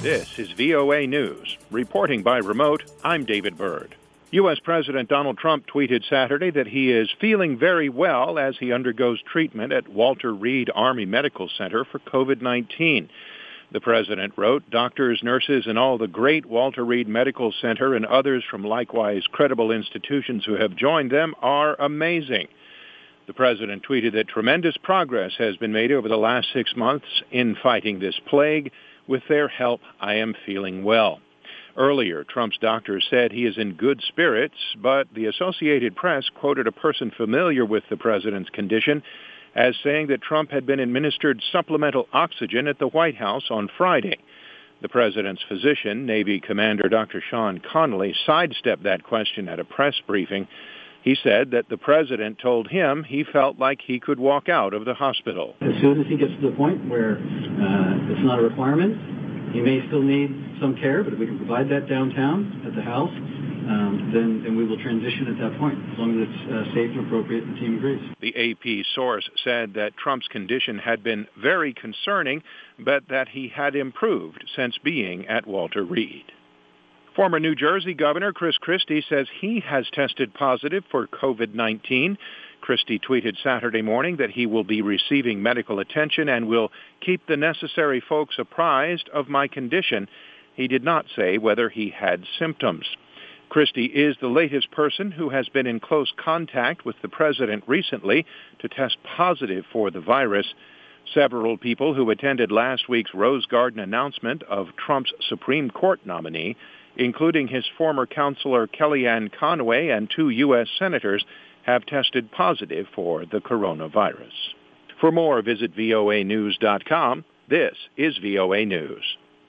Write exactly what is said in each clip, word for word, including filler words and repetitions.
This is V O A News. Reporting by remote, I'm David Byrd. U S. President Donald Trump tweeted Saturday that he is feeling very well as he undergoes treatment at Walter Reed Army Medical Center for covid nineteen. The president wrote, "Doctors, nurses, and all the great Walter Reed Medical Center and others from likewise credible institutions who have joined them are amazing." The president tweeted that tremendous progress has been made over the last six months in fighting this plague. With their help, I am feeling well. Earlier, Trump's doctors said he is in good spirits, but the Associated Press quoted a person familiar with the president's condition as saying that Trump had been administered supplemental oxygen at the White House on Friday. The president's physician, Navy Commander Doctor Sean Connolly, sidestepped that question at a press briefing. He said that the president told him he felt like he could walk out of the hospital. As soon as he gets to the point where uh, it's not a requirement, he may still need some care, but if we can provide that downtown at the house, um, then, then we will transition at that point, as long as it's uh, safe and appropriate and the team agrees. The A P source said that Trump's condition had been very concerning, but that he had improved since being at Walter Reed. Former New Jersey Governor Chris Christie says he has tested positive for covid nineteen. Christie tweeted Saturday morning that he will be receiving medical attention and will keep the necessary folks apprised of my condition. He did not say whether he had symptoms. Christie is the latest person who has been in close contact with the president recently to test positive for the virus. Several people who attended last week's Rose Garden announcement of Trump's Supreme Court nominee, including his former counselor Kellyanne Conway and two U S senators, have tested positive for the coronavirus. For more, visit V O A news dot com. This is V O A News.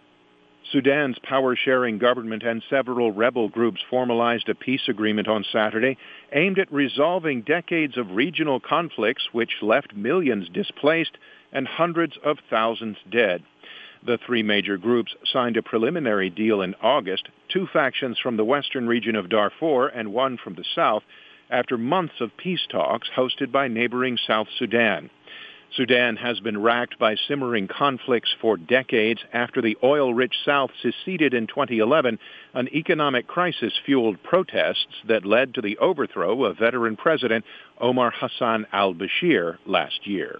Sudan's power-sharing government and several rebel groups formalized a peace agreement on Saturday aimed at resolving decades of regional conflicts which left millions displaced and hundreds of thousands dead. The three major groups signed a preliminary deal in August, two factions from the western region of Darfur and one from the south, after months of peace talks hosted by neighboring South Sudan. Sudan has been racked by simmering conflicts for decades after the oil-rich South seceded in twenty eleven, an economic crisis fueled protests that led to the overthrow of veteran President Omar Hassan al-Bashir last year.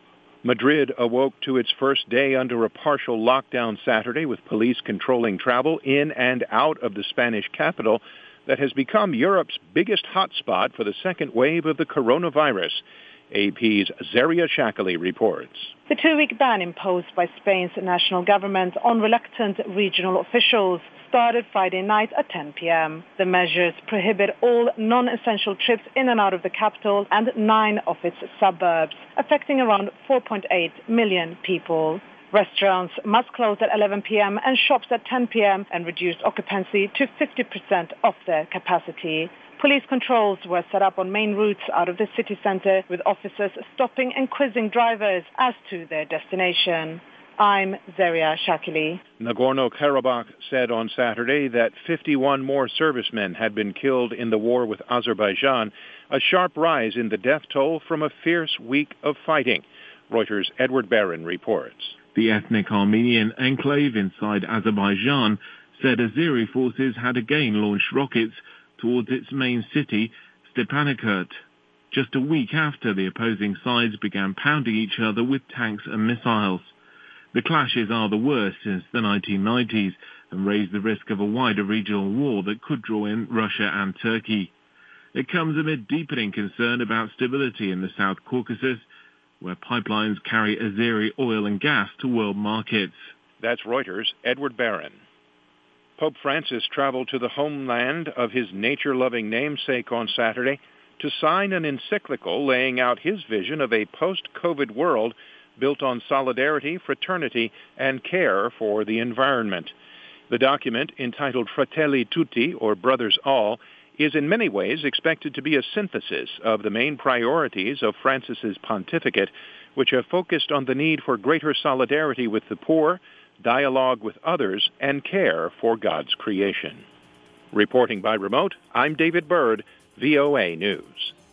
Madrid awoke to its first day under a partial lockdown Saturday, with police controlling travel in and out of the Spanish capital that has become Europe's biggest hotspot for the second wave of the coronavirus. A P's Zaria Shakali reports. The two-week ban imposed by Spain's national government on reluctant regional officials started Friday night at ten p.m. The measures prohibit all non-essential trips in and out of the capital and nine of its suburbs, affecting around four point eight million people. Restaurants must close at eleven p.m. and shops at ten p.m. and reduced occupancy to fifty percent of their capacity. Police controls were set up on main routes out of the city center, with officers stopping and quizzing drivers as to their destination. I'm Zaria Shakili. Nagorno-Karabakh said on Saturday that fifty-one more servicemen had been killed in the war with Azerbaijan, a sharp rise in the death toll from a fierce week of fighting. Reuters' Edward Barron reports. The ethnic Armenian enclave inside Azerbaijan said Azeri forces had again launched rockets towards its main city, Stepanakert, just a week after the opposing sides began pounding each other with tanks and missiles. The clashes are the worst since the nineteen nineties and raise the risk of a wider regional war that could draw in Russia and Turkey. It comes amid deepening concern about stability in the South Caucasus, where pipelines carry Azeri oil and gas to world markets. That's Reuters' Edward Barron. Pope Francis traveled to the homeland of his nature-loving namesake on Saturday to sign an encyclical laying out his vision of a post-COVID world built on solidarity, fraternity, and care for the environment. The document, entitled Fratelli Tutti, or Brothers All, is in many ways expected to be a synthesis of the main priorities of Francis's pontificate, which have focused on the need for greater solidarity with the poor, dialogue with others, and care for God's creation. Reporting by remote, I'm David Byrd, V O A News.